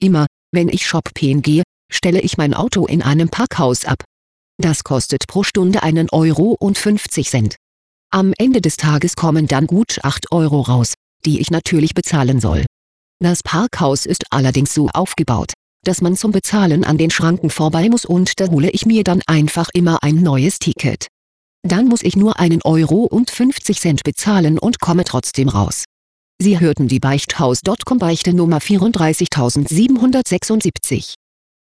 Immer, wenn ich shoppen gehe, stelle ich mein Auto in einem Parkhaus ab. Das kostet pro Stunde 1,50 €. Am Ende des Tages kommen dann gut 8 € raus, die ich natürlich bezahlen soll. Das Parkhaus ist allerdings so aufgebaut, dass man zum Bezahlen an den Schranken vorbei muss und da hole ich mir dann einfach immer ein neues Ticket. Dann muss ich nur 1,50 € bezahlen und komme trotzdem raus. Sie hörten die Beichthaus.com Beichte Nummer 34776.